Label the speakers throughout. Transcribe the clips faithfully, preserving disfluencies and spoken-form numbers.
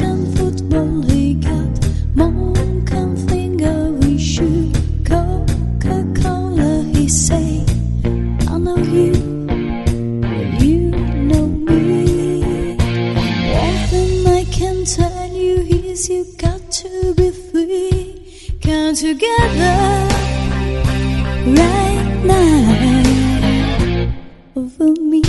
Speaker 1: and football he got. Mom can think we should Coca-Cola, he say. I know you, you know me. One thing I can tell you is you got to be free. Come together right now over me.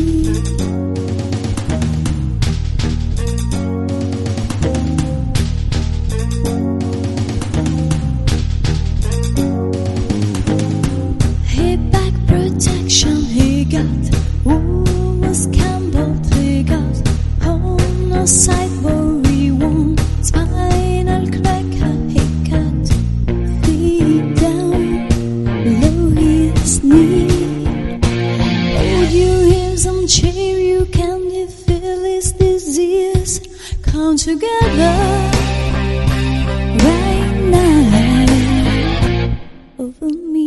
Speaker 1: Protection he got, was Campbell he got, on the side where he won, spinal cracker he got, feet down below his knee. Hold your ears and cheer, you can feel his disease. Come together right now over me.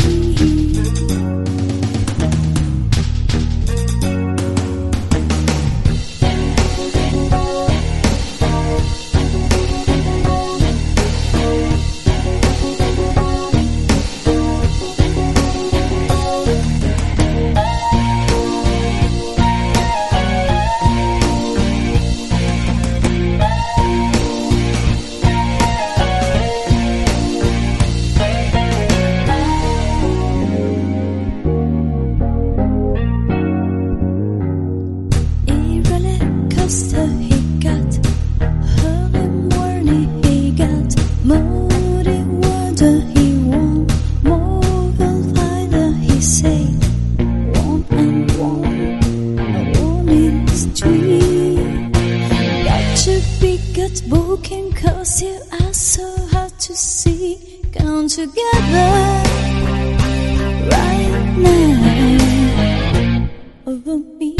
Speaker 1: He got early morning, he got muddy water, he won mobile fighter, he said one and one, I want is three. Got to be gut broken cause you are so hard to see. Come together right now over me.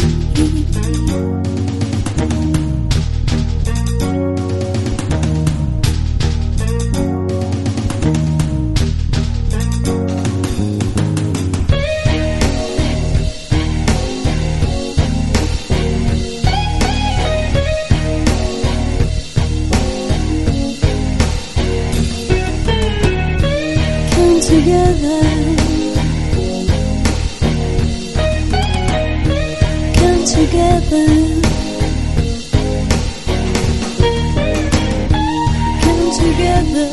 Speaker 1: Together, come together, come together,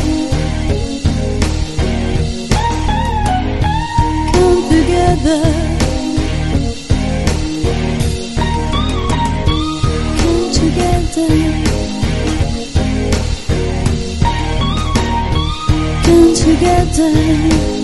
Speaker 1: come together, come together. Together.